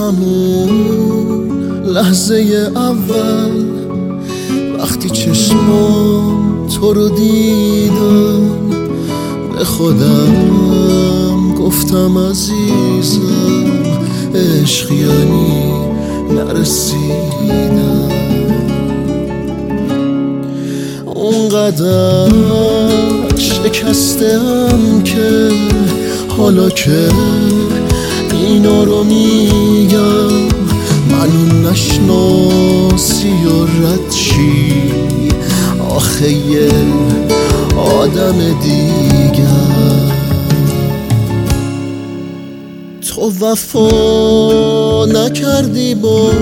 همون لحظه اول وقتی چشمام تو رو دیدم به خودم گفتم عزیزم عشق یعنی نرسیدم. اونقدر شکستم که حالا که اینا رو میگم منو نشناسی و رد شی آخه یه آدم دیگر. تو وفا نکردی با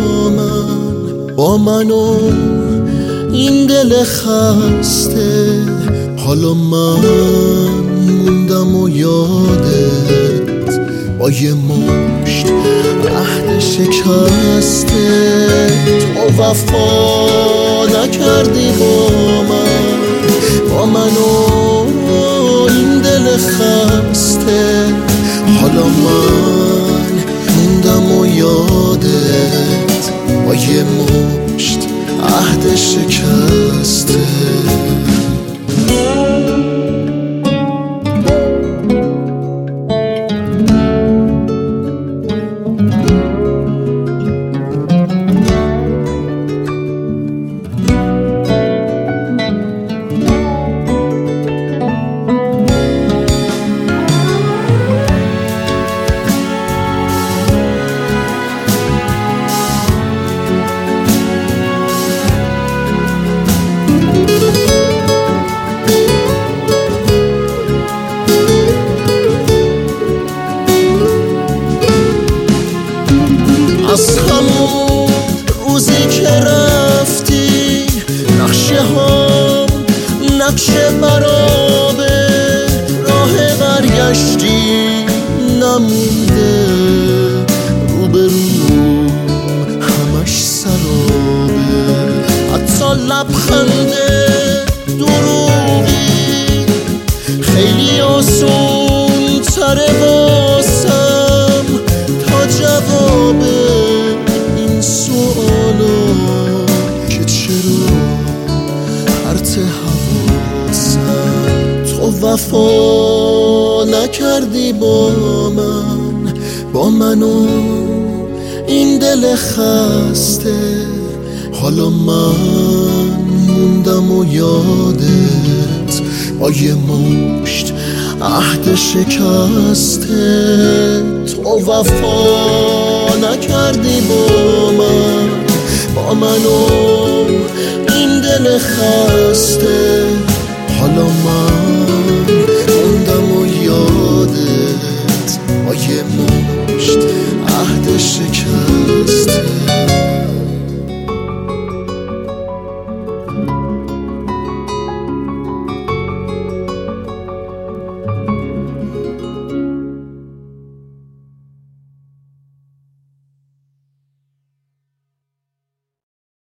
من و این دل خسته، حالا من موندم و یادت با یه مشت عهد شکسته. تو وفا نکردی با من و این دل خسته، حالا من موندم و یادت با یه مشت عهد شکسته. از همون روزی که رفتی نقشه برابه راه برگشتی نمونده، روبرو همش سرابه، حتی لبخند دروغی خیلی آسون تره واسم تا جوابه این سوالا که چرا پرت حواسم. تو وفا نکردی با من و این دل خسته، حالا من موندم و یادت با یه مشت عهد شکسته. تو وفا نکردی با من و این دل خسته، حالا من موندم و یادت با یه مشت عهد شکسته.